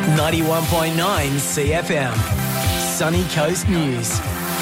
91.9 CFM. Sunny Coast News.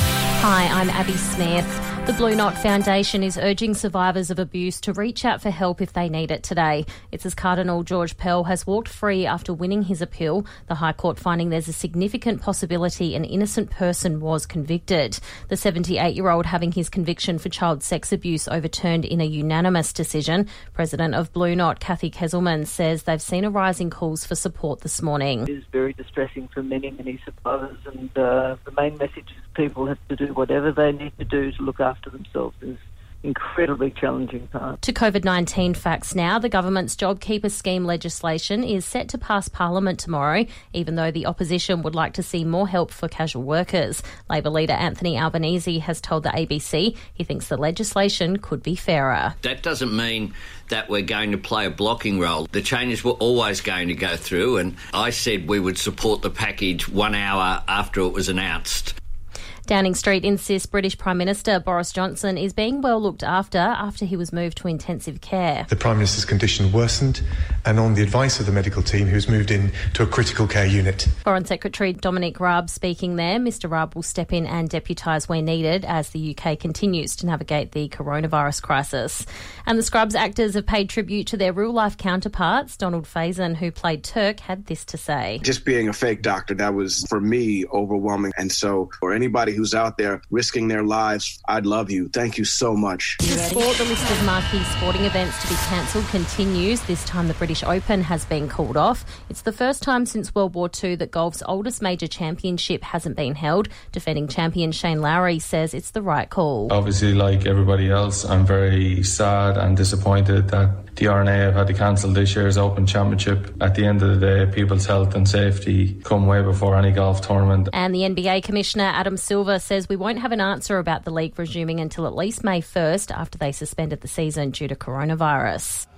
Hi, I'm Abby Smith. The Blue Knot Foundation is urging survivors of abuse to reach out for help if they need it today. It's as Cardinal George Pell has walked free after winning his appeal, the High Court finding there's a significant possibility an innocent person was convicted. The 78-year-old having his conviction for child sex abuse overturned in a unanimous decision. President of Blue Knot, Kathy Kesselman, says they've seen a rise in calls for support this morning. It is very distressing for many, many survivors, and the main message is people have to do whatever they need to do to look after themselves. Is incredibly challenging part. To COVID-19 facts now, the government's JobKeeper scheme legislation is set to pass Parliament tomorrow, even though the opposition would like to see more help for casual workers. Labor leader Anthony Albanese has told the ABC he thinks the legislation could be fairer. That doesn't mean that we're going to play a blocking role. The changes were always going to go through, and I said we would support the package 1 hour after it was announced. Downing Street insists British Prime Minister Boris Johnson is being well looked after he was moved to intensive care. The Prime Minister's condition worsened, and on the advice of the medical team, he was moved in to a critical care unit. Foreign Secretary Dominic Raab speaking there. Mr Raab will step in and deputise where needed as the UK continues to navigate the coronavirus crisis. And the Scrubs actors have paid tribute to their real-life counterparts. Donald Faison, who played Turk, had this to say. Just being a fake doctor, that was, for me, overwhelming. And so for anybody who's out there risking their lives, I'd love you. Thank you so much. The sport, the list of marquee sporting events to be cancelled continues. This time the British Open has been called off. It's the first time since World War II that golf's oldest major championship hasn't been held. Defending champion Shane Lowry says it's the right call. Obviously, like everybody else, I'm very sad and disappointed that the R&A have had to cancel this year's Open Championship. At the end of the day, people's health and safety come way before any golf tournament. And the NBA Commissioner Adam Silver says we won't have an answer about the league resuming until at least May 1st after they suspended the season due to coronavirus.